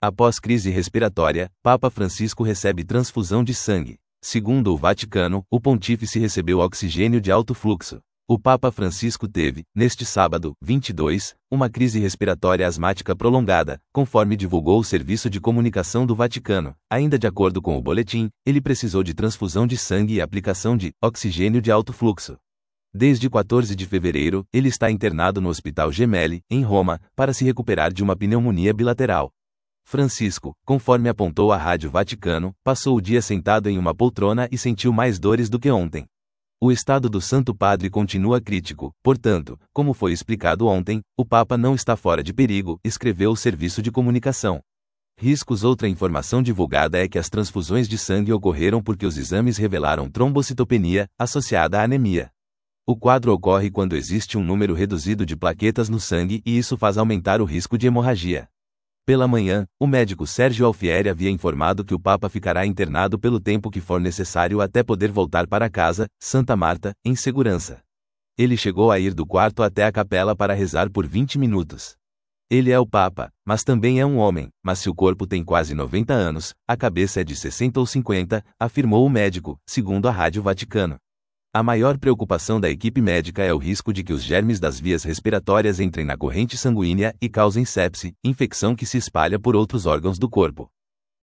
Após crise respiratória, Papa Francisco recebe transfusão de sangue. Segundo o Vaticano, o pontífice recebeu oxigênio de alto fluxo. O Papa Francisco teve, neste sábado, 22, uma crise respiratória asmática prolongada, conforme divulgou o Serviço de Comunicação do Vaticano. Ainda de acordo com o boletim, ele precisou de transfusão de sangue e aplicação de oxigênio de alto fluxo. Desde 14 de fevereiro, ele está internado no Hospital Gemelli, em Roma, para se recuperar de uma pneumonia bilateral. Francisco, conforme apontou a Rádio Vaticano, passou o dia sentado em uma poltrona e sentiu mais dores do que ontem. O estado do Santo Padre continua crítico, portanto, como foi explicado ontem, o Papa não está fora de perigo, escreveu o serviço de comunicação. Riscos. Outra informação divulgada é que as transfusões de sangue ocorreram porque os exames revelaram trombocitopenia, associada à anemia. O quadro ocorre quando existe um número reduzido de plaquetas no sangue e isso faz aumentar o risco de hemorragia. Pela manhã, o médico Sérgio Alfieri havia informado que o Papa ficará internado pelo tempo que for necessário até poder voltar para casa, Santa Marta, em segurança. Ele chegou a ir do quarto até a capela para rezar por 20 minutos. Ele é o Papa, mas também é um homem, mas se o corpo tem quase 90 anos, a cabeça é de 60 ou 50, afirmou o médico, segundo a Rádio Vaticano. A maior preocupação da equipe médica é o risco de que os germes das vias respiratórias entrem na corrente sanguínea e causem sepse, infecção que se espalha por outros órgãos do corpo.